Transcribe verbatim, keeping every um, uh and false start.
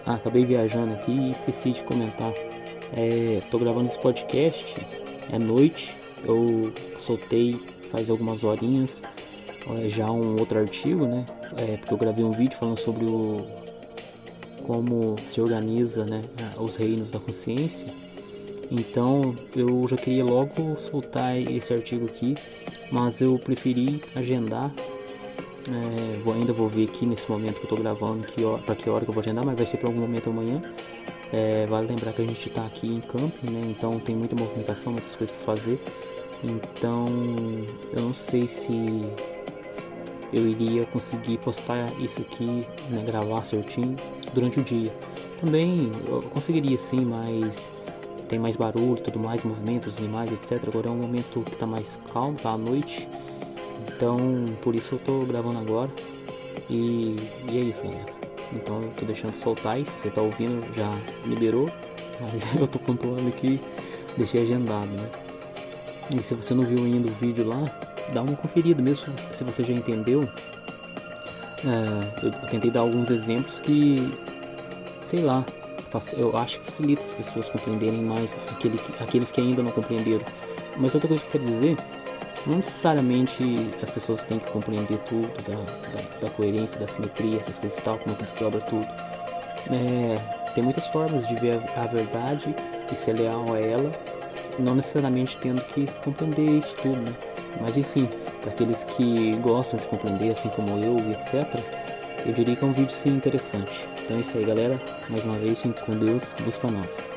Ah, acabei viajando aqui e esqueci de comentar. É, tô gravando esse podcast, é noite, eu soltei faz algumas horinhas é, já um outro artigo, né? É, porque eu gravei um vídeo falando sobre o como se organiza, né, os reinos da consciência. Então eu já queria logo soltar esse artigo aqui, mas eu preferi agendar. É, vou, ainda vou ver aqui nesse momento que eu tô gravando que para que hora que eu vou agendar, mas vai ser para algum momento amanhã. É, vale lembrar que a gente está aqui em camping, né? Então tem muita movimentação, muitas coisas para fazer. Então eu não sei se eu iria conseguir postar isso aqui, né, gravar certinho durante o dia. Também eu conseguiria sim, mas tem mais barulho, tudo mais, movimentos, animais, etcétera. Agora é um momento que está mais calmo, tá à noite. Então por isso eu tô gravando agora. E, e é isso, galera. Então eu tô deixando soltar isso. Se você tá ouvindo, já liberou. Mas eu tô pontuando aqui, deixei agendado, né? E se você não viu ainda o vídeo lá, dá uma conferida, mesmo se você já entendeu. É, eu tentei dar alguns exemplos que, sei lá, eu acho que facilita as pessoas compreenderem mais aquele, aqueles que ainda não compreenderam. Mas outra coisa que eu quero dizer, não necessariamente as pessoas têm que compreender tudo da, da, da coerência, da simetria, essas coisas e tal, como que desdobra tudo. É, tem muitas formas de ver a, a verdade e ser leal a ela, não necessariamente tendo que compreender isso tudo, né? Mas enfim, para aqueles que gostam de compreender, assim como eu e etcétera, eu diria que é um vídeo sim interessante. Então é isso aí, galera. Mais uma vez, fique com Deus, luz pra nós.